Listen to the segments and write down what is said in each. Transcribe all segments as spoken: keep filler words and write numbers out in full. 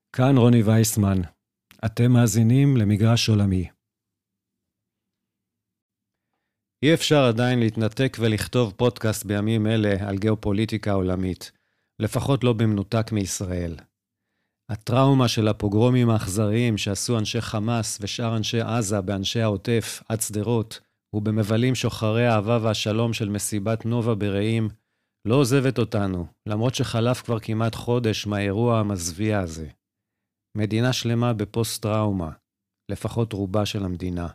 כאן רוני וייסמן. אתם מאזינים למגרש עולמי. אי אפשר עדיין להתנתק ולכתוב פודקאסט בימים אלה על גיאופוליטיקה עולמית, לפחות לא במנותק מישראל. הטראומה של הפוגרומים האכזריים שעשו אנשי חמאס ושאר אנשי עזה באנשי העוטף עד שדרות, ובמבלים שוחרי האהבה והשלום של מסיבת נובה ברעים, לא עוזבת אותנו, למרות שחלף כבר כמעט חודש מהאירוע המזוויע הזה. מדינה שלמה בפוסט-טראומה, לפחות רובה של המדינה.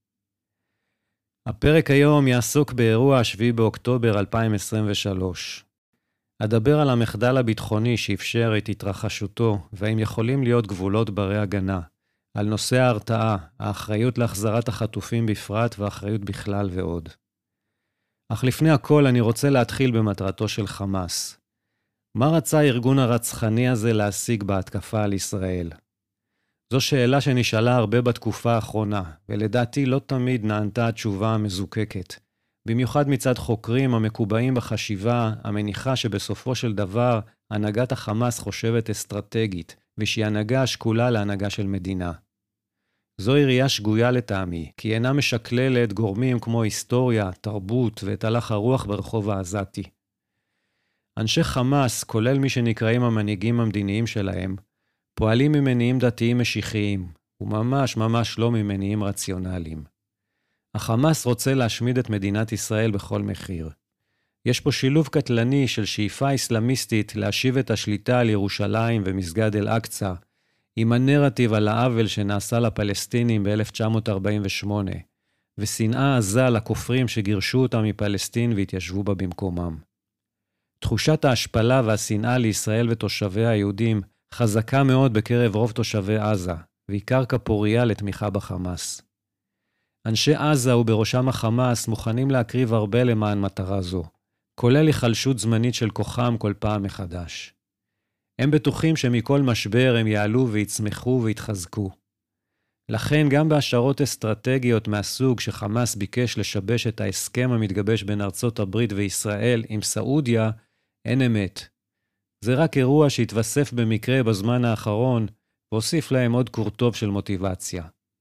הפרק היום יעסוק באירוע השביעי באוקטובר אלפיים עשרים ושלוש. אדבר על המחדל הביטחוני שאפשר את התרחשותו, והאם יכולים להיות גבולות ברי הגנה, על נושא ההרתעה, האחריות להחזרת החטופים בפרט והאחריות בכלל ועוד. אך לפני הכל אני רוצה להתחיל במטרתו של חמאס. מה רצה הארגון הרצחני הזה להשיג בהתקפה על ישראל? זו שאלה שנשאלה הרבה בתקופה האחרונה, ולדעתי לא תמיד נענתה התשובה המזוקקת. במיוחד מצד חוקרים המקובעים בחשיבה, המניחה שבסופו של דבר הנהגת החמאס חושבת אסטרטגית, ושהיא הנהגה השקולה להנהגה של מדינה. זו ראייה שגויה לטעמי, כי אינה משקללת גורמים כמו היסטוריה, תרבות ואת הלך הרוח ברחוב העזתי. אנשי חמאס, כולל מי שנקראים המנהיגים המדיניים שלהם, פועלים ממניעים דתיים משיחיים, וממש ממש לא ממניעים רציונליים. החמאס רוצה להשמיד את מדינת ישראל בכל מחיר. יש פה שילוב קטלני של שאיפה אסלאמיסטית להשיב את השליטה על ירושלים ומסגד אל-אקצא, עם הנרטיב על העוול שנעשה לפלסטינים ב-אלף תשע מאות ארבעים ושמונה, ושנאה עזה לכופרים שגירשו אותם מפלסטין והתיישבו בה במקומם. תחושת ההשפלה והשנאה לישראל ותושביה היהודים חזקה מאוד בקרב רוב תושבי עזה, והיא קרקע פוריה לתמיכה בחמאס. אנשי עזה ובראשם החמאס מוכנים להקריב הרבה למען מטרה זו, כולל היחלשות זמנית של כוחם כל פעם מחדש. הם בטוחים שמכל משבר הם יעלו ויצמחו ויתחזקו. לכן גם בהשערות אסטרטגיות מהסוג שחמאס ביקש לשבש את ההסכם המתגבש בין ארצות הברית וישראל עם סעודיה, אין אמת. זה רק אירוע שהתווסף במקרה בזמן האחרון, והוסיף להם עוד קורטוב של מוטיבציה.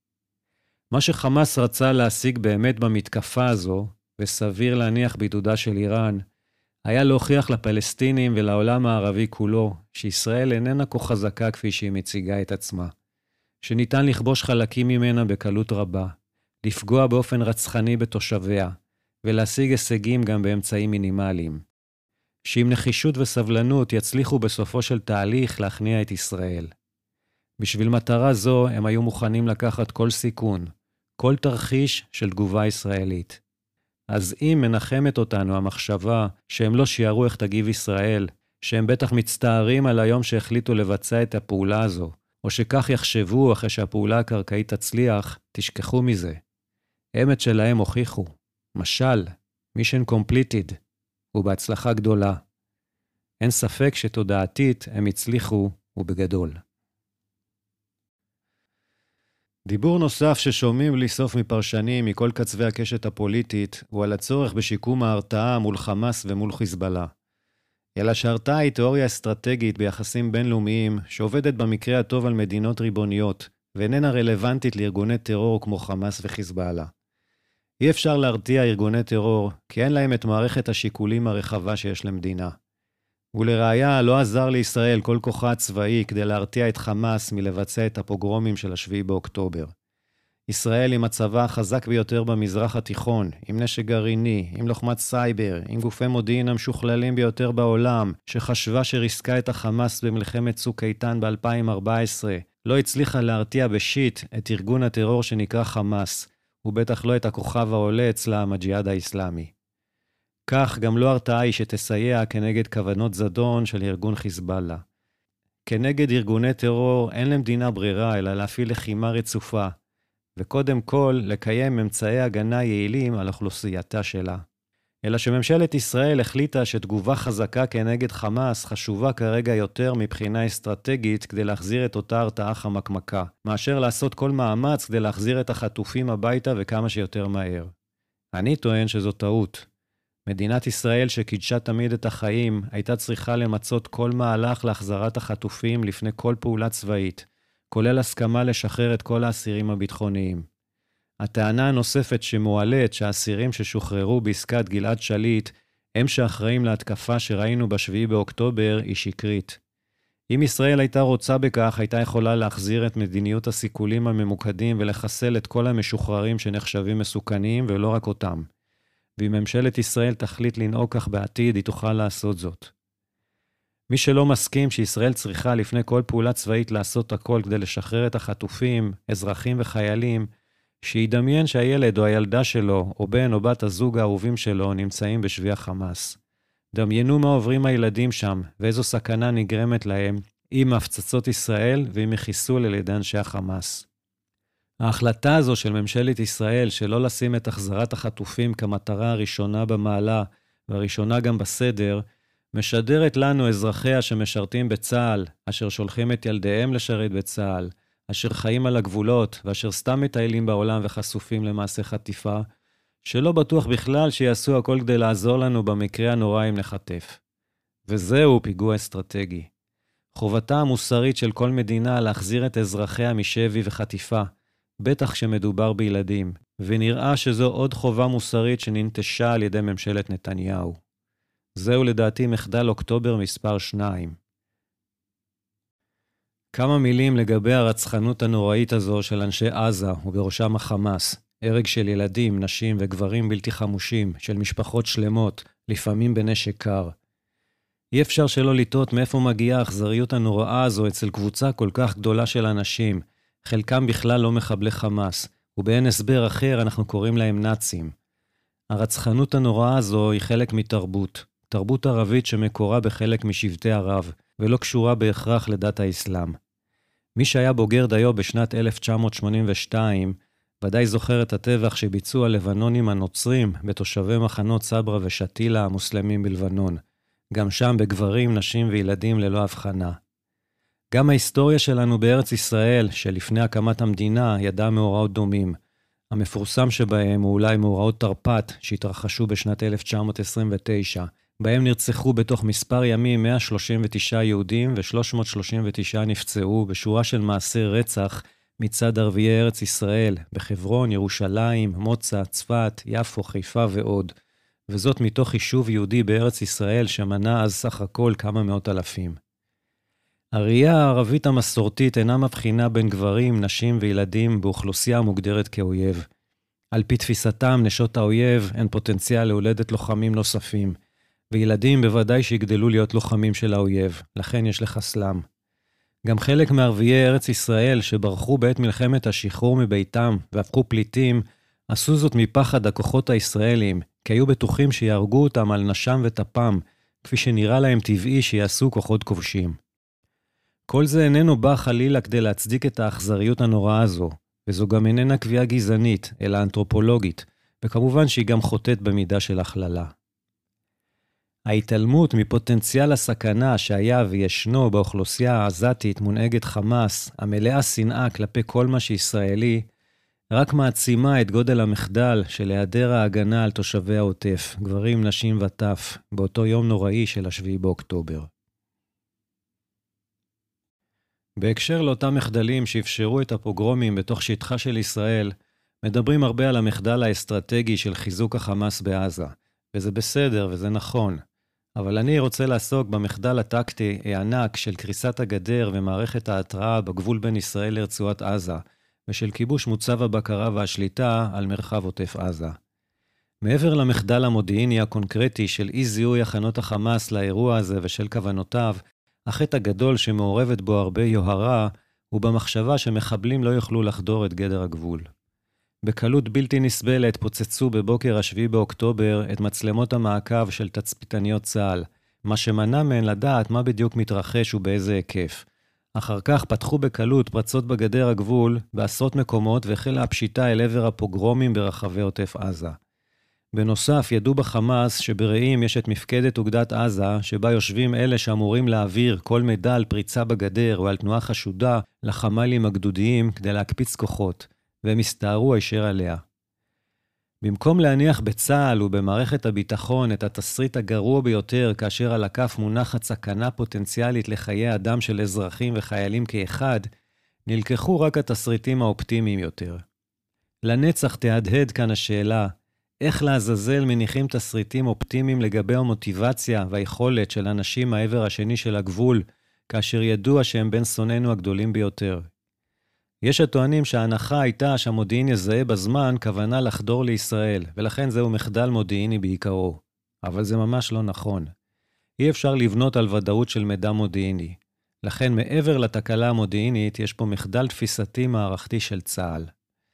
מה שחמאס רצה להשיג באמת במתקפה הזו, וסביר להניח בעידודה של איראן, היה להוכיח לפלסטינים ולעולם הערבי כולו, שישראל איננה כה חזקה כפי שהיא מציגה את עצמה, שניתן לכבוש חלקים ממנה בקלות רבה, לפגוע באופן רצחני בתושביה, ולהשיג הישגים גם באמצעים מינימליים. שעם נחישות וסבלנות יצליחו בסופו של תהליך להכניע את ישראל. בשביל מטרה זו הם היו מוכנים לקחת כל סיכון, כל תרחיש של תגובה ישראלית. אז אם מנחמת אותנו המחשבה שהם לא שיערו איך תגיב ישראל, שהם בטח מצטערים על היום שהחליטו לבצע את הפעולה הזו, או שכך יחשבו אחרי שהפעולה הקרקעית תצליח, תשכחו מזה. אמת שלהם הוכיחו. משל, mission completed. ובהצלחה גדולה. אין ספק שתודעתית הם הצליחו ובגדול. דיבור נוסף ששומעים בלי סוף מפרשנים מכל קצווי הקשת הפוליטית הוא על הצורך בשיקום ההרתעה מול חמאס ומול חיזבאללה. אלא שההרתעה היא תיאוריה אסטרטגית ביחסים בינלאומיים שעובדת במקרה הטוב על מדינות ריבוניות ואיננה רלוונטית לארגוני טרור כמו חמאס וחיזבאללה. אי אפשר להרתיע ארגוני טרור, כי אין להם את מערכת השיקולים הרחבה שיש למדינה. ולראיה לא עזר לישראל כל כוחה הצבאי כדי להרתיע את חמאס מלבצע את הפוגרומים של השביעי באוקטובר. ישראל עם הצבא החזק ביותר במזרח התיכון, עם נשק גרעיני, עם לוחמת סייבר, עם גופי מודיעין המשוכללים ביותר בעולם, שחשבה שריסקה את החמאס במלחמת צוק איתן ב-אלפיים וארבע עשרה, לא הצליחה להרתיע בשיט את ארגון הטרור שנקרא חמאס, ובטח לא את הכוכב העולה אצלם, הג'יהאד האסלאמי. כך גם לא הרתעה היא שתסייע כנגד כוונות זדון של ארגון חיזבאללה. כנגד ארגוני טרור אין למדינה ברירה אלא להפעיל לחימה רצופה, וקודם כל לקיים אמצעי הגנה יעילים על אוכלוסייתה שלה. אלא שממשלת ישראל החליטה שתגובה חזקה כנגד חמאס חשובה כרגע יותר מבחינה אסטרטגית כדי להחזיר את אותה הרתעה חמקמקה, מאשר לעשות כל מאמץ כדי להחזיר את החטופים הביתה וכמה שיותר מהר. אני טוען שזו טעות. מדינת ישראל שקידשה תמיד את החיים, הייתה צריכה למצות כל מהלך להחזרת החטופים לפני כל פעולה צבאית, כולל הסכמה לשחרר את כל האסירים הביטחוניים. הטענה הנוספת שמועלית שהאסירים ששוחררו בעסקת גלעד שליט, הם שאחראים להתקפה שראינו בשביעי באוקטובר, היא שקרית. אם ישראל הייתה רוצה בכך, הייתה יכולה להחזיר את מדיניות הסיכולים הממוקדים ולחסל את כל המשוחררים שנחשבים מסוכנים ולא רק אותם. ואם ממשלת ישראל תחליט לנהוג כך בעתיד, היא תוכל לעשות זאת. מי שלא מסכים שישראל צריכה לפני כל פעולה צבאית לעשות הכל כדי לשחרר את החטופים, אזרחים וחיילים, שידמיין שהילד או הילדה שלו, או בן או בת הזוג האהובים שלו, נמצאים בשבי החמאס. דמיינו מה עוברים הילדים שם, ואיזו סכנה נגרמת להם, עם הפצצות ישראל ועם החיסול על ידי אנשי החמאס. ההחלטה הזו של ממשלת ישראל שלא לשים את החזרת החטופים כמטרה הראשונה במעלה, והראשונה גם בסדר, משדרת לנו אזרחיה שמשרתים בצה"ל, אשר שולחים את ילדיהם לשרת בצה"ל, אשר חיים על הגבולות, ואשר סתם מטיילים בעולם וחשופים למעשה חטיפה, שלא בטוח בכלל שיעשו הכל כדי לעזור לנו במקרה הנורא אם נחטף. וזהו פיגוע אסטרטגי. חובתה המוסרית של כל מדינה להחזיר את אזרחיה משבי וחטיפה, בטח כשמדובר בילדים, ונראה שזו עוד חובה מוסרית שננטשה על ידי ממשלת נתניהו. זהו לדעתי מחדל אוקטובר מספר שניים. כמה מילים לגבי הרצחנות הנוראית הזו של אנשי עזה, ובראשם החמאס, הרג של ילדים, נשים וגברים בלתי חמושים, של משפחות שלמות, לפעמים בנשק קר. אי אפשר שלא לטעות מאיפה מגיעה האכזריות הנוראה הזו אצל קבוצה כל כך גדולה של אנשים, חלקם בכלל לא מחבלי חמאס, ובאין הסבר אחר אנחנו קוראים להם נאצים. הרצחנות הנוראה הזו היא חלק מתרבות, תרבות ערבית שמקורה בחלק משבטי ערב, ולא קשורה בהכרח לדת האסלאם. מי שהיה בוגר דיו בשנת אלף תשע מאות שמונים ושתיים, ודאי זוכר את הטבח שביצעו הלבנונים הנוצרים בתושבי מחנות סברה ושתילה המוסלמים בלבנון, גם שם בגברים, נשים וילדים ללא הבחנה. גם ההיסטוריה שלנו בארץ ישראל, שלפני הקמת המדינה, ידעה מאורעות דומים. המפורסם שבהם הוא אולי מאורעות תרפ"ט, שהתרחשו בשנת אלף תשע מאות עשרים ותשע, בהם נרצחו בתוך מספר ימים מאה שלושים ותשעה יהודים ו-שלוש מאות שלושים ותשעה נפצעו בשורה של מעשי רצח מצד ערביי ארץ ישראל, בחברון, ירושלים, מוצא, צפת, יפו, חיפה ועוד. וזאת מתוך יישוב יהודי בארץ ישראל שמנה אז סך הכל כמה מאות אלפים. הראייה הערבית המסורתית אינה מבחינה בין גברים, נשים וילדים באוכלוסייה המוגדרת כאויב. על פי תפיסתם, נשות האויב הן פוטנציאל להולדת לוחמים נוספים, וילדים בוודאי שיגדלו להיות לוחמים של האויב, לכן יש לחסלם. גם חלק מערביי ארץ ישראל שברחו בעת מלחמת השחרור מביתם והפכו פליטים, עשו זאת מפחד הכוחות הישראלים, כי היו בטוחים שיהרגו אותם על נשם וטפם, כפי שנראה להם טבעי שיעשו כוחות כובשים. כל זה איננו בא חלילה כדי להצדיק את האכזריות הנוראה הזו, וזו גם איננה קביעה גזענית, אלא אנתרופולוגית, וכמובן שהיא גם חוטאת במידה של הכללה. ההתעלמות מפוטנציאל הסכנה שהיה וישנו באוכלוסייה העזתית מונהגת חמאס, המלאה שנאה כלפי כל מה שישראלי, רק מעצימה את גודל המחדל של היעדר ההגנה על תושבי העוטף, גברים, נשים וטף, באותו יום נוראי של השביעי באוקטובר. בהקשר לאותם מחדלים שאפשרו את הפוגרומים בתוך שטחה של ישראל, מדברים הרבה על המחדל האסטרטגי של חיזוק החמאס בעזה, וזה בסדר וזה נכון. אבל אני רוצה לעסוק במחדל הטקטי הענק של קריסת הגדר ומערכת ההתראה בגבול בין ישראל לרצועת עזה, ושל כיבוש מוצב הבקרה והשליטה על מרחב עוטף עזה. מעבר למחדל המודיעיני הקונקרטי של אי זיהוי הכנות החמאס לאירוע הזה ושל כוונותיו, החטא הגדול שמעורבת בו הרבה יוהרה, הוא במחשבה שמחבלים לא יוכלו לחדור את גדר הגבול. בקלות בלתי נסבלת פוצצו בבוקר השביעי באוקטובר את מצלמות המעקב של תצפיתניות צה"ל, מה שמנע מהן לדעת מה בדיוק מתרחש ובאיזה היקף. אחר כך פתחו בקלות פרצות בגדר הגבול בעשרות מקומות והחלה הפשיטה אל עבר הפוגרומים ברחבי עוטף עזה. בנוסף, ידעו בחמאס שברעים יש את מפקדת אוגדת עזה, שבה יושבים אלה שאמורים להעביר כל מידע על פריצה בגדר או על תנועה חשודה לחמ"לים הגדודיים כדי להקפיץ כוחות, והם הסתערו הישר עליה. במקום להניח בצה"ל ובמערכת הביטחון את התסריט הגרוע ביותר כאשר על הכף מונחת סכנה פוטנציאלית לחיי אדם של אזרחים וחיילים כאחד, נלקחו רק התסריטים האופטימיים יותר. לנצח תהדהד כאן השאלה, איך לעזאזל מניחים תסריטים אופטימיים לגבי המוטיבציה והיכולת של אנשים מהעבר השני של הגבול, כאשר ידוע שהם בין שונאינו הגדולים ביותר. יש הטוענים שההנחה הייתה שהמודיעין יזהה בזמן כוונה לחדור לישראל, ולכן זהו מחדל מודיעיני בעיקרו. אבל זה ממש לא נכון. אי אפשר לבנות על ודאות של מידע מודיעיני. לכן מעבר לתקלה המודיעינית, יש פה מחדל תפיסתי מערכתי של צה"ל.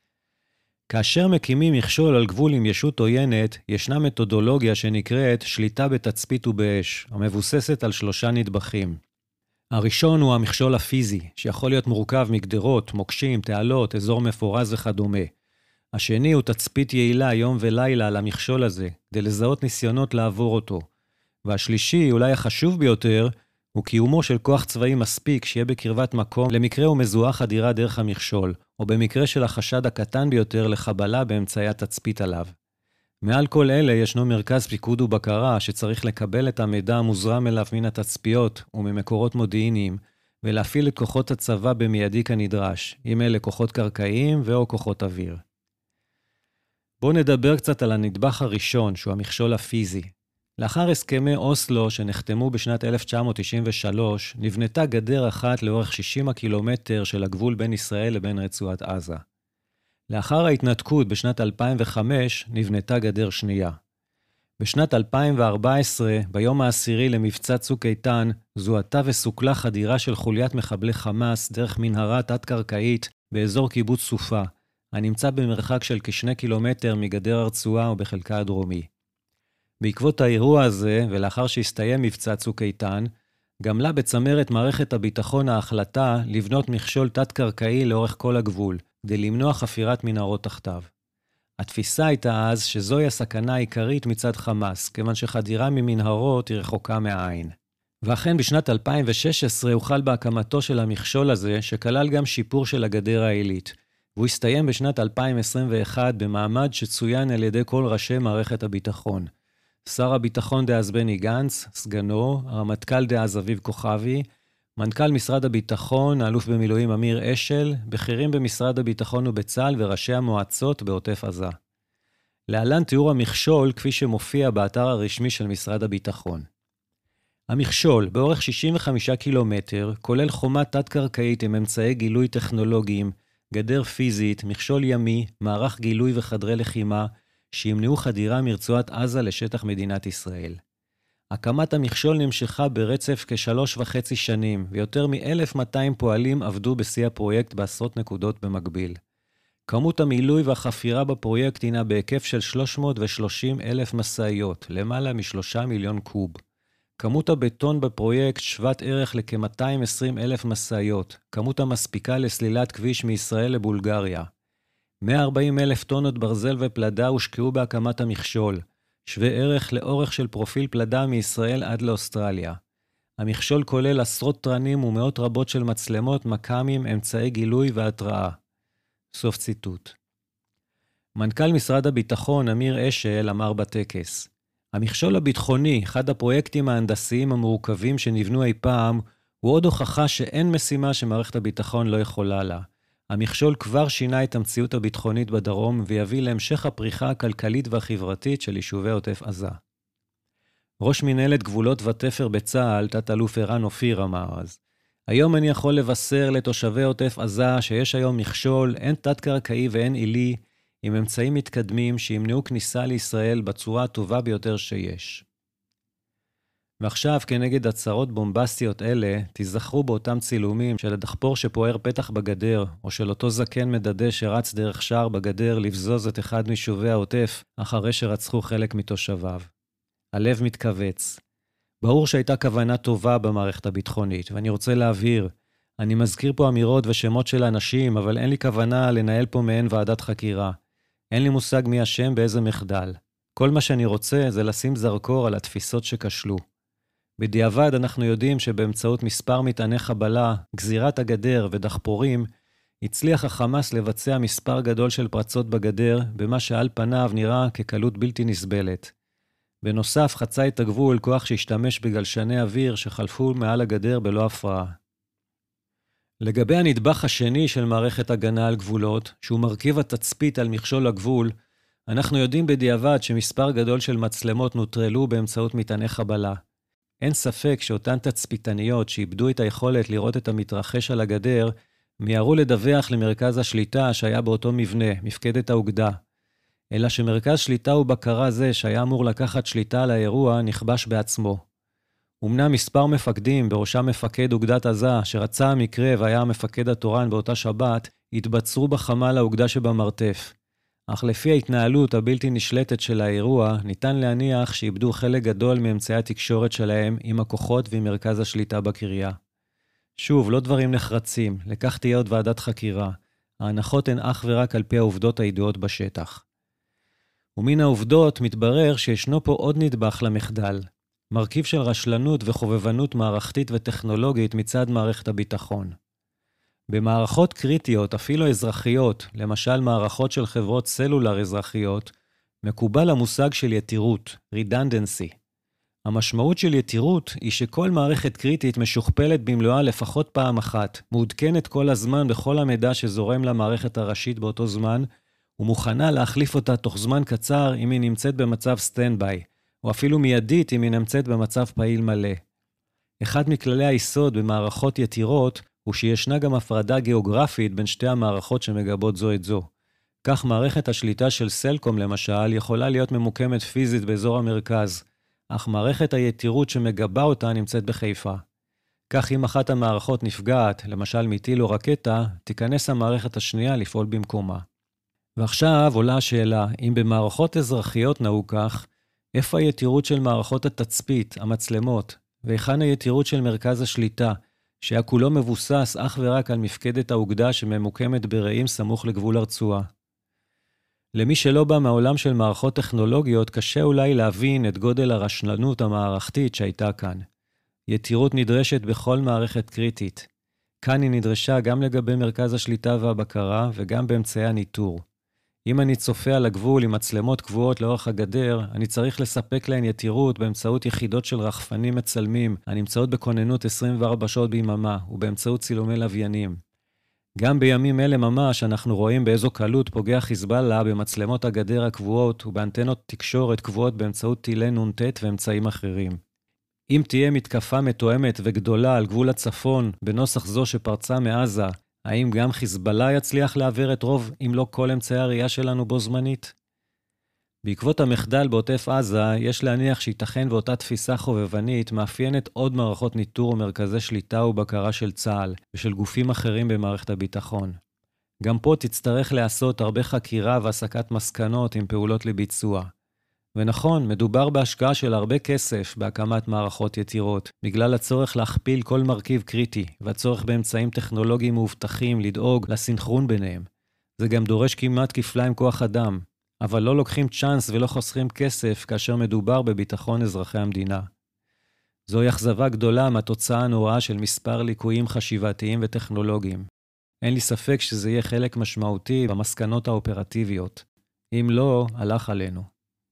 כאשר מקימים מכשול על גבול עם ישות עוינת, ישנה מתודולוגיה שנקראת שליטה בתצפית ובאש, המבוססת על שלושה נדבכים. הראשון הוא המכשול הפיזי, שיכול להיות מורכב מגדרות, מוקשים, תעלות, אזור מפורז וכדומה. השני הוא תצפית יעילה יום ולילה על המכשול הזה, כדי לזהות ניסיונות לעבור אותו. והשלישי, אולי החשוב ביותר, הוא קיומו של כוח צבאי מספיק שיהיה בקרבת מקום למקרה ומזוהה חדירה דרך המכשול, או במקרה של החשד הקטן ביותר לחבלה באמצעי התצפית עליו. מעל כל אלה ישנו מרכז פיקוד ובקרה שצריך לקבל את המידע המוזרם אליו מן התצפיות וממקורות מודיעיניים, ולהפעיל את כוחות הצבא במיידי כנדרש, אם אלה כוחות קרקעיים ואו כוחות אוויר. בואו נדבר קצת על הנדבך הראשון, שהוא המכשול הפיזי. לאחר הסכמי אוסלו שנחתמו בשנת אלף תשע מאות תשעים ושלוש, נבנתה גדר אחת לאורך שישים הקילומטר של הגבול בין ישראל לבין רצועת עזה. לאחר ההתנתקות בשנת אלפיים וחמש נבנתה גדר שנייה. בשנת אלפיים וארבע עשרה, ביום העשירי למבצע צוק איתן, זוהתה וסוכלה חדירה של חוליית מחבלי חמאס דרך מנהרה תת-קרקעית באזור קיבוץ סופה, הנמצא במרחק של כשני קילומטר מגדר הרצועה ובחלקה הדרומי. בעקבות האירוע הזה, ולאחר שהסתיים מבצע צוק איתן, גמלה בצמרת מערכת הביטחון ההחלטה לבנות מכשול תת-קרקעי לאורך כל הגבול, כדי למנוע חפירת מנהרות תחתיו. התפיסה הייתה אז שזוהי הסכנה העיקרית מצד חמאס, כיוון שחדירה ממנהרות היא רחוקה מהעין. ואכן בשנת אלפיים ושש עשרה הוחל בהקמתו של המכשול הזה, שכלל גם שיפור של הגדר העילית, והוא הסתיים בשנת אלפיים עשרים ואחת במעמד שצוין על ידי כל ראשי מערכת הביטחון. שר הביטחון דאז בני גנץ, סגנו, הרמטכ"ל דאז אביב כוכבי, מנכ"ל משרד הביטחון, האלוף במילואים אמיר אשל, בכירים במשרד הביטחון ובצה"ל וראשי המועצות בעוטף עזה. להלן תיאור המכשול כפי שמופיע באתר הרשמי של משרד הביטחון. המכשול, באורך שישים וחמישה קילומטר, כולל חומה תת-קרקעית עם אמצעי גילוי טכנולוגיים, גדר פיזית, מכשול ימי, מערך גילוי וחדרי לחימה, שימנעו חדירה מרצועת עזה לשטח מדינת ישראל. הקמת המכשול נמשכה ברצף כשלוש וחצי שנים, ויותר מ-אלף מאתיים פועלים עבדו בשיא הפרויקט בעשרות נקודות במקביל. כמות המילוי והחפירה בפרויקט הינה בהיקף של שלוש מאות ושלושים אלף מסעיות, למעלה משלושה מיליון קוב. כמות הבטון בפרויקט שוות ערך לכ-מאתיים ועשרים אלף מסעיות, כמות המספיקה לסלילת כביש מישראל לבולגריה. מאה וארבעים אלף טונות ברזל ופלדה הושקעו בהקמת המכשול, שווה ערך לאורך של פרופיל פלדה מישראל עד לאוסטרליה. המכשול כולל עשרות טרנים ומאות רבות של מצלמות, מקמים, אמצעי גילוי והתראה. סוף ציטוט. מנכ"ל משרד הביטחון אמיר אשל אמר בטקס, המכשול הביטחוני, אחד הפרויקטים ההנדסיים המורכבים שנבנו אי פעם, הוא עוד הוכחה שאין משימה שמערכת הביטחון לא יכולה לה. המכשול כבר שינה את המציאות הביטחונית בדרום ויביא להמשך הפריחה הכלכלית והחברתית של יישובי עוטף עזה. ראש מנהלת גבולות ותפר בצה"ל, תת-אלוף ערן אופיר, אמר אז, היום אני יכול לבשר לתושבי עוטף עזה שיש היום מכשול, אין תת-קרקעי ואין עילי, עם אמצעים מתקדמים שימנעו כניסה לישראל בצורה הטובה ביותר שיש. ועכשיו, כנגד הצהרות בומבסטיות אלה, תיזכרו באותם צילומים של הדחפור שפוער פתח בגדר, או של אותו זקן מדדה שרץ דרך שער בגדר לבזוז את אחד מיישובי העוטף, אחרי שרצחו חלק מתושביו. הלב מתכווץ. ברור שהייתה כוונה טובה במערכת הביטחונית, ואני רוצה להבהיר, אני מזכיר פה אמירות ושמות של אנשים, אבל אין לי כוונה לנהל פה מעין ועדת חקירה. אין לי מושג מי אשם באיזה מחדל. כל מה שאני רוצה זה לשים זרקור על התפיסות שכשלו. בדיעבד אנחנו יודעים שבאמצעות מספר מטעני חבלה, גזירת הגדר ודחפורים, הצליח החמאס לבצע מספר גדול של פרצות בגדר, במה שעל פניו נראה כקלות בלתי נסבלת. בנוסף, חצה את הגבול כוח שהשתמש בגלשני אוויר שחלפו מעל הגדר בלא הפרעה. לגבי הנדבך השני של מערכת הגנה על גבולות, שהוא מרכיב התצפית על מכשול הגבול, אנחנו יודעים בדיעבד שמספר גדול של מצלמות נוטרלו באמצעות מטעני חבלה. אין ספק שאותן תצפיתניות שאיבדו את היכולת לראות את המתרחש על הגדר, מיהרו לדווח למרכז השליטה שהיה באותו מבנה, מפקדת האוגדה. אלא שמרכז שליטה ובקרה זה שהיה אמור לקחת שליטה על האירוע נכבש בעצמו. אמנם מספר מפקדים, בראשם מפקד אוגדת עזה, שרצה המקרה והיה המפקד התורן באותה שבת, התבצרו בחמ"ל האוגדה שבמרתף. אך לפי ההתנהלות הבלתי נשלטת של האירוע, ניתן להניח שאיבדו חלק גדול מאמצעי התקשורת שלהם עם הכוחות ועם מרכז השליטה בקריה. שוב, לא דברים נחרצים, לכך תהיה עוד ועדת חקירה. ההנחות הן אך ורק על פי העובדות הידועות בשטח. ומן העובדות מתברר שישנו פה עוד נדבך למחדל, מרכיב של רשלנות וחובבנות מערכתית וטכנולוגית מצד מערכת הביטחון. במערכות קריטיות, אפילו אזרחיות, למשל מערכות של חברות סלולר אזרחיות, מקובל המושג של יתירות, redundancy. המשמעות של יתירות היא שכל מערכת קריטית משוכפלת במלואה לפחות פעם אחת, מעודכנת כל הזמן בכל המידע שזורם למערכת הראשית באותו זמן, ומוכנה להחליף אותה תוך זמן קצר אם היא נמצאת במצב סטנד-ביי, או אפילו מיידית אם היא נמצאת במצב פעיל מלא. אחד מכללי היסוד במערכות יתירות הוא שישנה גם הפרדה גיאוגרפית בין שתי המערכות שמגבות זו את זו. כך מערכת השליטה של סלקום למשל יכולה להיות ממוקמת פיזית באזור המרכז, אך מערכת היתירות שמגבה אותה נמצאת בחיפה. כך אם אחת המערכות נפגעת, למשל מטיל או רקטה, תיכנס המערכת השנייה לפעול במקומה. ועכשיו עולה השאלה, אם במערכות אזרחיות נהוג כך, איפה היתירות של מערכות התצפית, המצלמות, והיכן היתירות של מרכז השליטה, שהיה כולו מבוסס אך ורק על מפקדת האוגדה שממוקמת ברעים סמוך לגבול הרצועה. למי שלא בא מהעולם של מערכות טכנולוגיות, קשה אולי להבין את גודל הרשלנות המערכתית שהייתה כאן. יתירות נדרשת בכל מערכת קריטית. כאן היא נדרשה גם לגבי מרכז השליטה והבקרה וגם באמצעי הניטור. אם אני צופה על הגבול עם מצלמות קבועות לאורך הגדר, אני צריך לספק להן יתירות באמצעות יחידות של רחפנים מצלמים, הנמצאות בכוננות עשרים וארבע שעות ביממה, ובאמצעות צילומי לוויינים. גם בימים אלה ממש אנחנו רואים באיזו קלות פוגע חיזבאללה במצלמות הגדר הקבועות ובאנטנות תקשורת קבועות באמצעות טילי נ"ט ואמצעים אחרים. אם תהיה מתקפה מתואמת וגדולה על גבול הצפון בנוסח זו שפרצה מעזה, האם גם חיזבאללה יצליח להעביר את רוב, אם לא כל אמצעי הראייה שלנו בו זמנית? בעקבות המחדל בעוטף עזה, יש להניח שייתכן ואותה תפיסה חובבנית מאפיינת עוד מערכות ניטור ומרכזי שליטה ובקרה של צה"ל ושל גופים אחרים במערכת הביטחון. גם פה תצטרך לעשות הרבה חקירה והסקת מסקנות עם פעולות לביצוע. ונכון, מדובר בהשקעה של הרבה כסף בהקמת מערכות יתירות, בגלל הצורך להכפיל כל מרכיב קריטי, והצורך באמצעים טכנולוגיים מאובטחים לדאוג לסינכרון ביניהם. זה גם דורש כמעט כפליים כוח אדם, אבל לא לוקחים צ'אנס ולא חוסכים כסף כאשר מדובר בביטחון אזרחי המדינה. זוהי אכזבה גדולה מהתוצאה הנוראה של מספר ליקויים חשיבתיים וטכנולוגיים. אין לי ספק שזה יהיה חלק משמעותי במסקנות האופרטיביות. אם לא, הלך עלינו.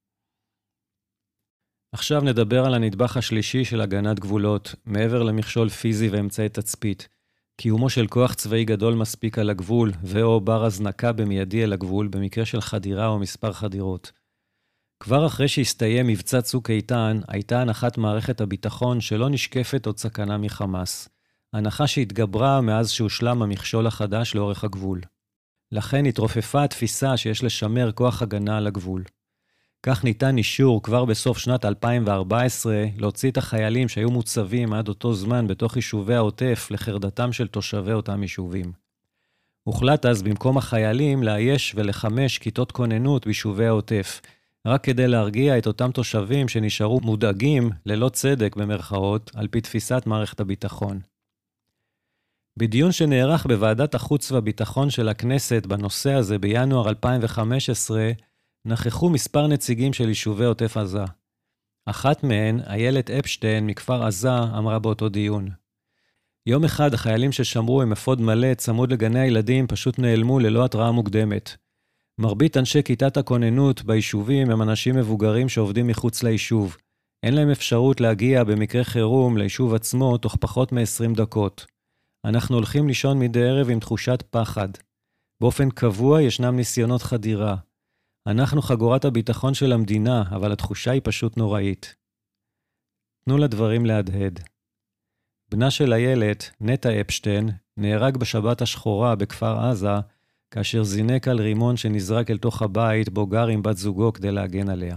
עכשיו נדבר על הנדבך השלישי של הגנת גבולות, מעבר למכשול פיזי ואמצעי תצפית. קיומו של כוח צבאי גדול מספיק על הגבול, ואו בר הזנקה במיידי אל הגבול, במקרה של חדירה או מספר חדירות. כבר אחרי שהסתיים מבצע צוק איתן, הייתה הנחת מערכת הביטחון שלא נשקפת עוד סכנה מחמאס. הנחה שהתגברה מאז שהושלם המכשול החדש לאורך הגבול. לכן התרופפה התפיסה שיש לשמר כוח הגנה על הגבול. כך ניתן אישור כבר בסוף שנת אלפיים וארבע עשרה להוציא את החיילים שהיו מוצבים עד אותו זמן בתוך יישובי העוטף לחרדתם של תושבי אותם יישובים. הוחלט אז במקום החיילים לאייש ולחמש כיתות כוננות ביישובי העוטף, רק כדי להרגיע את אותם תושבים שנשארו מודאגים ללא צדק במרכאות על פי תפיסת מערכת הביטחון. בדיון שנערך בוועדת החוץ והביטחון של הכנסת בנושא הזה בינואר אלפיים וחמש עשרה, נכחו מספר נציגים של יישובי עוטף עזה. אחת מהן, איילת אפשטיין מכפר עזה, אמרה באותו דיון. יום אחד החיילים ששמרו עם אפוד מלא צמוד לגני הילדים פשוט נעלמו ללא התראה מוקדמת. מרבית אנשי כיתת הכוננות ביישובים הם אנשים מבוגרים שעובדים מחוץ ליישוב. אין להם אפשרות להגיע במקרה חירום ליישוב עצמו תוך פחות מ-עשרים דקות. אנחנו הולכים לישון מדי ערב עם תחושת פחד. באופן קבוע ישנם ניסיונות חדירה. אנחנו חגורת הביטחון של המדינה, אבל התחושה היא פשוט נוראית. תנו לדברים להדהד. בנה של הילד, נטע אפשטיין, נהרג בשבת השחורה בכפר עזה, כאשר זינק על רימון שנזרק אל תוך הבית בו גר עם בת זוגו כדי להגן עליה.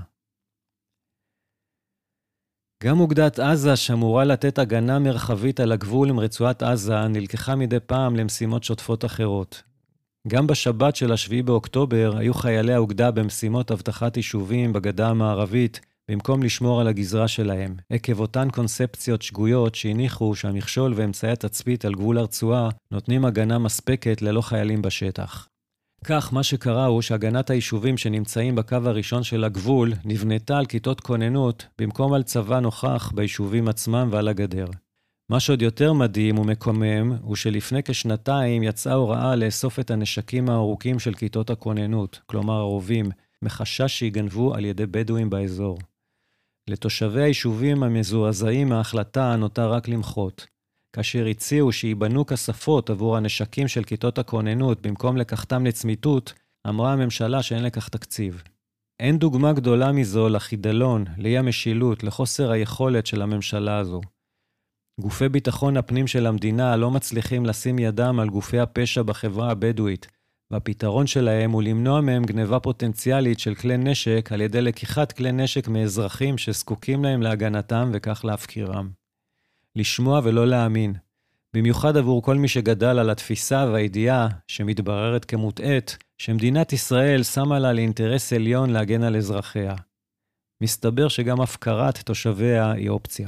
גם אוגדת עזה, שאמורה לתת הגנה מרחבית על הגבול עם רצועת עזה, נלקחה מדי פעם למשימות שוטפות אחרות. גם בשבת של השביעי באוקטובר היו חיילי האוגדה במשימות הבטחת יישובים בגדה המערבית, במקום לשמור על הגזרה שלהם, עקב אותן קונספציות שגויות שהניחו שהמכשול ואמצעי התצפית על גבול הרצועה נותנים הגנה מספקת ללא חיילים בשטח. כך מה שקרה הוא שהגנת היישובים שנמצאים בקו הראשון של הגבול נבנתה על כיתות כוננות במקום על צבא נוכח ביישובים עצמם ועל הגדר. מה שעוד יותר מדהים ומקומם הוא שלפני כשנתיים יצאה הוראה לאסוף את הנשקים הארוכים של כיתות הכוננות, כלומר הרובים, מחשש שיגנבו על ידי בדואים באזור. לתושבי היישובים המזועזעים מההחלטה נותר רק למחות. כאשר הציעו שיבנו כספות עבור הנשקים של כיתות הכוננות במקום לקחתם לצמיתות, אמרה הממשלה שאין לכך תקציב. אין דוגמה גדולה מזו לחידלון, לאי המשילות, לחוסר היכולת של הממשלה הזו. גופי ביטחון הפנים של המדינה לא מצליחים לשים ידם על גופי הפשע בחברה הבדואית, והפתרון שלהם הוא למנוע מהם גניבה פוטנציאלית של כלי נשק על ידי לקיחת כלי נשק מאזרחים שזקוקים להם להגנתם וכך להפקירם. לשמוע ולא להאמין, במיוחד עבור כל מי שגדל על התפיסה והידיעה שמתבררת כמוטעת, שמדינת ישראל שמה לה לאינטרס עליון להגן על אזרחיה. מסתבר שגם הפקרת תושביה היא אופציה.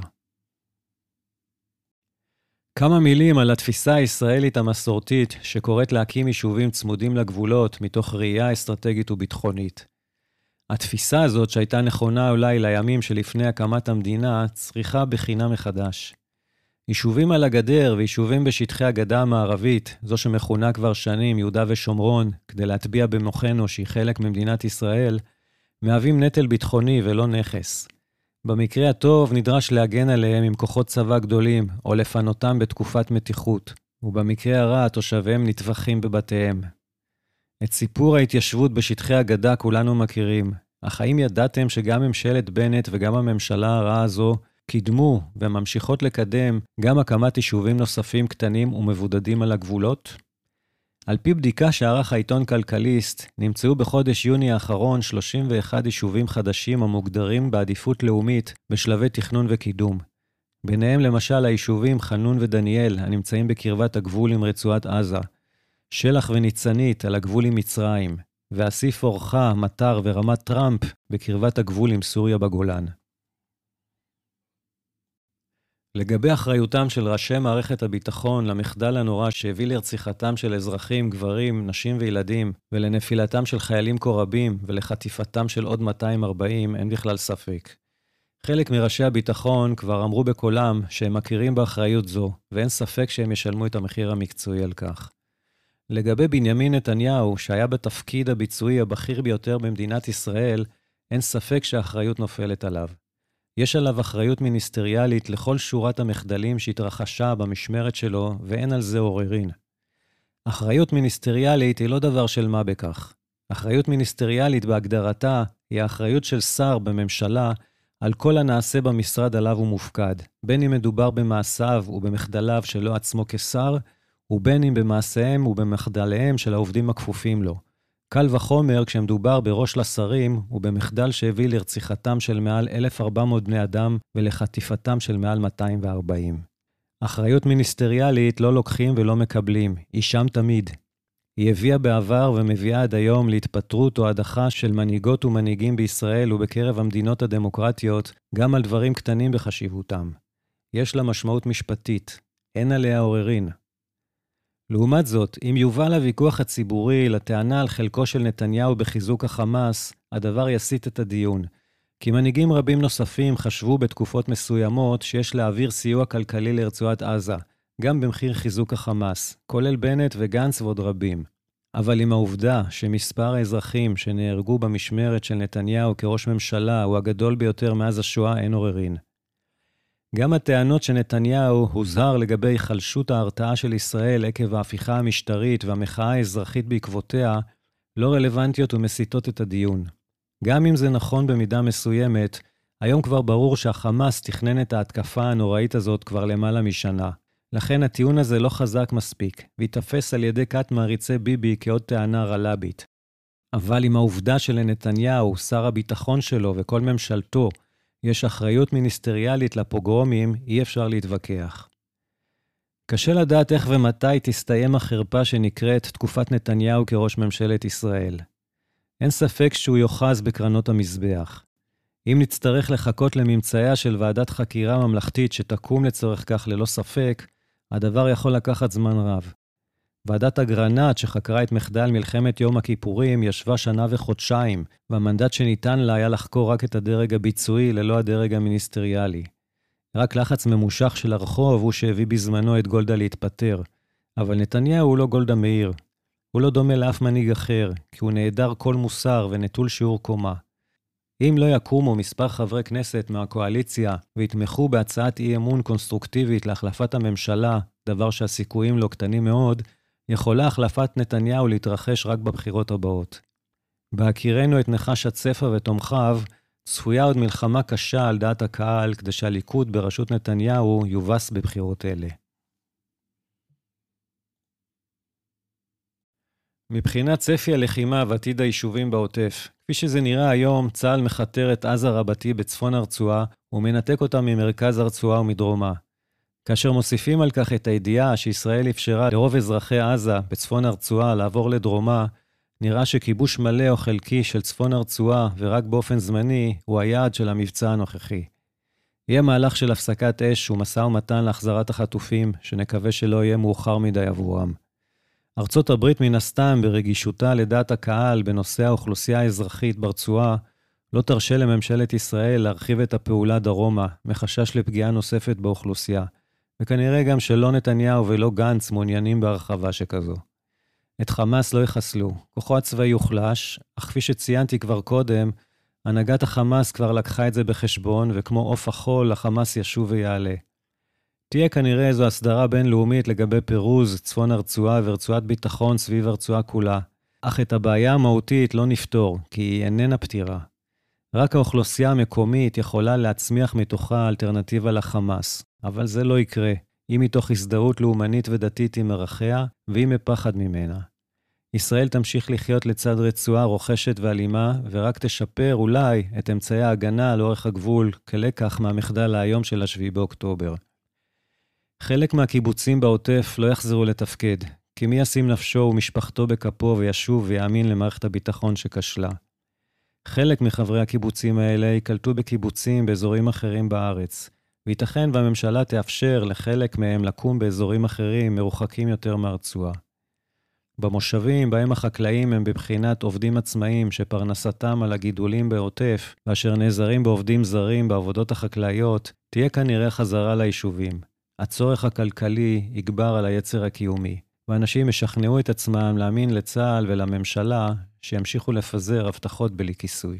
כמה מילים על התפיסה הישראלית המסורתית שקוראת להקים יישובים צמודים לגבולות מתוך ראייה אסטרטגית וביטחונית. התפיסה הזאת שהייתה נכונה אולי לימים שלפני הקמת המדינה צריכה בחינה מחדש. יישובים על הגדר ויישובים בשטחי הגדה המערבית, זו שמכונה כבר שנים יהודה ושומרון, כדי להטביע במוחנו שהיא חלק ממדינת ישראל, מהווים נטל ביטחוני ולא נכס. במקרה הטוב נדרש להגן עליהם עם כוחות צבא גדולים, או לפנותם בתקופת מתיחות, ובמקרה הרע תושביהם נטבחים בבתיהם. את סיפור ההתיישבות בשטחי הגדה כולנו מכירים, אך האם ידעתם שגם ממשלת בנט וגם הממשלה הרעה הזו קידמו וממשיכות לקדם גם הקמת יישובים נוספים קטנים ומבודדים על הגבולות? על פי בדיקה שערך העיתון כלכליסט, נמצאו בחודש יוני האחרון שלושים ואחד יישובים חדשים המוגדרים בעדיפות לאומית בשלבי תכנון וקידום. ביניהם למשל היישובים חנון ודניאל הנמצאים בקרבת הגבול עם רצועת עזה, שלח וניצנית על הגבול עם מצרים, ואסיף אורחה, מטר ורמת טראמפ בקרבת הגבול עם סוריה בגולן. לגבי אחריותם של ראשי מערכת הביטחון למחדל הנורא שהביא לרציחתם של אזרחים, גברים, נשים וילדים, ולנפילתם של חיילים קורבים ולחטיפתם של עוד מאתיים וארבעים, אין בכלל ספק. חלק מראשי הביטחון כבר אמרו בקולם שהם מכירים באחריות זו, ואין ספק שהם ישלמו את המחיר המקצועי על כך. לגבי בנימין נתניהו, שהיה בתפקיד הביצועי הבכיר ביותר במדינת ישראל, אין ספק שהאחריות נופלת עליו. יש עליו אחריות מיניסטריאלית לכל שורת המחדלים שהתרחשה במשמרת שלו, ואין על זה עוררין. אחריות מיניסטריאלית היא לא דבר של מה בכך. אחריות מיניסטריאלית בהגדרתה היא האחריות של שר בממשלה על כל הנעשה במשרד עליו הוא מופקד, בין אם מדובר במעשיו ובמחדליו שלו עצמו כשר, ובין אם במעשיהם ובמחדליהם של העובדים הכפופים לו. קל וחומר כשמדובר בראש לשרים ובמחדל שהביא לרציחתם של מעל אלף וארבע מאות בני אדם ולחטיפתם של מעל מאתיים וארבעים. אחריות מיניסטריאלית לא לוקחים ולא מקבלים, היא שם תמיד. היא הביאה בעבר ומביאה עד היום להתפטרות או הדחה של מנהיגות ומנהיגים בישראל ובקרב המדינות הדמוקרטיות, גם על דברים קטנים בחשיבותם. יש לה משמעות משפטית, אין עליה עוררין. לעומת זאת, אם יובל הוויכוח הציבורי לטענה על חלקו של נתניהו בחיזוק החמאס, הדבר יסיט את הדיון. כי מנהיגים רבים נוספים חשבו בתקופות מסוימות שיש להעביר סיוע כלכלי לרצועת עזה, גם במחיר חיזוק החמאס, כולל בנט וגנץ ועוד רבים. אבל עם העובדה שמספר האזרחים שנהרגו במשמרת של נתניהו כראש ממשלה הוא הגדול ביותר מאז השואה, אין עוררין. גם הטענות שנתניהו הוזהר לגבי חלשות ההרתעה של ישראל עקב ההפיכה המשטרית והמחאה האזרחית בעקבותיה, לא רלוונטיות ומסיתות את הדיון. גם אם זה נכון במידה מסוימת, היום כבר ברור שהחמאס תכנן את ההתקפה הנוראית הזאת כבר למעלה משנה. לכן הטיעון הזה לא חזק מספיק, והתאפס על ידי כת מעריצי ביבי כעוד טענה רלבית. אבל עם העובדה שלנתניהו, שר הביטחון שלו וכל ממשלתו, יש אחריות מיניסטריאלית לפוגרומים, אי אפשר להתווכח. קשה לדעת איך ומתי תסתיים החרפה שנקראת תקופת נתניהו כראש ממשלת ישראל. אין ספק שהוא יוחז בקרנות המזבח. אם נצטרך לחכות לממצאיה של ועדת חקירה ממלכתית שתקום לצורך כך ללא ספק, הדבר יכול לקחת זמן רב. ועדת אגרנט שחקרה את מחדל מלחמת יום הכיפורים ישבה שנה וחודשיים, והמנדט שניתן לה היה לחקור רק את הדרג הביצועי ללא הדרג המיניסטריאלי. רק לחץ ממושך של הרחוב הוא שהביא בזמנו את גולדה להתפטר, אבל נתניהו הוא לא גולדה מאיר. הוא לא דומה לאף מנהיג אחר, כי הוא נעדר כל מוסר ונטול שיעור קומה. אם לא יקומו מספר חברי כנסת מהקואליציה ויתמכו בהצעת אי אמון קונסטרוקטיבית להחלפת הממשלה, דבר שהסיכויים לא קטנים מאוד, יכולה החלפת נתניהו להתרחש רק בבחירות הבאות. בהכירנו את נחש הצפה ותומכיו, צפויה עוד מלחמה קשה על דעת הקהל כדי שהליכוד בראשות נתניהו יובס בבחירות אלה. מבחינת צפי הלחימה ועתיד היישובים בעוטף, כפי שזה נראה היום, צה"ל מחתר את עזה רבתי בצפון הרצועה ומנתק אותה ממרכז הרצועה ומדרומה. כאשר מוסיפים על כך את הידיעה שישראל אפשרה לרוב אזרחי עזה בצפון הרצועה לעבור לדרומה, נראה שכיבוש מלא או חלקי של צפון הרצועה ורק באופן זמני הוא היעד של המבצע הנוכחי. יהיה מהלך של הפסקת אש ומשא ומתן להחזרת החטופים, שנקווה שלא יהיה מאוחר מדי עבורם. ארצות הברית מן הסתם ברגישותה לדעת הקהל בנושא האוכלוסייה האזרחית ברצועה, לא תרשה לממשלת ישראל להרחיב את הפעולה דרומה, מחשש לפגיעה נוספת באוכלוסייה, וכנראה גם שלא נתניהו ולא גנץ מעוניינים בהרחבה שכזו. את חמאס לא יחסלו, כוחו הצבאי יוחלש, אך כפי שציינתי כבר קודם, הנהגת החמאס כבר לקחה את זה בחשבון, וכמו עוף החול, החמאס ישוב ויעלה. תהיה כנראה איזו הסדרה בינלאומית לגבי פירוז, צפון הרצועה ורצועת ביטחון סביב הרצועה כולה, אך את הבעיה המהותית לא נפתור, כי היא איננה פתירה. רק האוכלוסייה המקומית יכולה להצמיח מתוכה אלטרנטיבה לחמאס, אבל זה לא יקרה, אם מתוך הזדהות לאומנית ודתית עם ערכיה, ואם מפחד ממנה. ישראל תמשיך לחיות לצד רצועה רוכשת ואלימה, ורק תשפר אולי את אמצעי ההגנה לאורך הגבול, כלקח מהמחדל היום של השביעי באוקטובר. חלק מהקיבוצים בעוטף לא יחזרו לתפקד, כי מי ישים נפשו ומשפחתו בכפו וישוב ויאמין למערכת הביטחון שכשלה. חלק מחברי הקיבוצים האלה יקלטו בקיבוצים באזורים אחרים בארץ, וייתכן והממשלה תאפשר לחלק מהם לקום באזורים אחרים מרוחקים יותר מהרצועה. במושבים בהם החקלאים הם בבחינת עובדים עצמאיים שפרנסתם על הגידולים בעוטף, ואשר נעזרים בעובדים זרים בעבודות החקלאיות, תהיה כנראה חזרה ליישובים. הצורך הכלכלי יגבר על היצר הקיומי, ואנשים ישכנעו את עצמם להאמין לצה"ל ולממשלה שימשיכו לפזר הבטחות בלי כיסוי.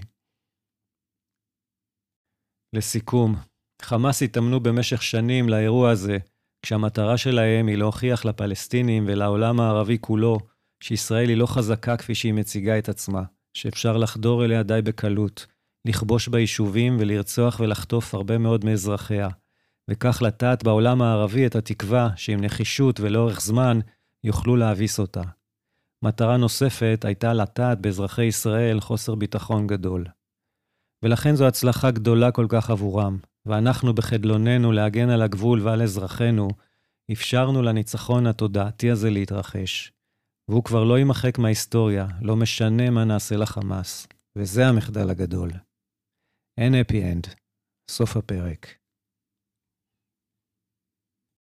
לסיכום, חמאס התאמנו במשך שנים לאירוע הזה, כשהמטרה שלהם היא להוכיח לפלסטינים ולעולם הערבי כולו, שישראל היא לא חזקה כפי שהיא מציגה את עצמה, שאפשר לחדור אליה די בקלות, לכבוש ביישובים ולרצוח ולחטוף הרבה מאוד מאזרחיה, וכך לטעת בעולם הערבי את התקווה שעם נחישות ולאורך זמן יוכלו להביס אותה. מטרה נוספת הייתה לטעת באזרחי ישראל חוסר ביטחון גדול. ולכן זו הצלחה גדולה כל כך עבורם, ואנחנו בחדלוננו להגן על הגבול ועל אזרחינו, אפשרנו לניצחון התודעתי הזה להתרחש. והוא כבר לא יימחק מההיסטוריה, לא משנה מה נעשה לחמאס. וזה המחדל הגדול. אין happy end. סוף הפרק.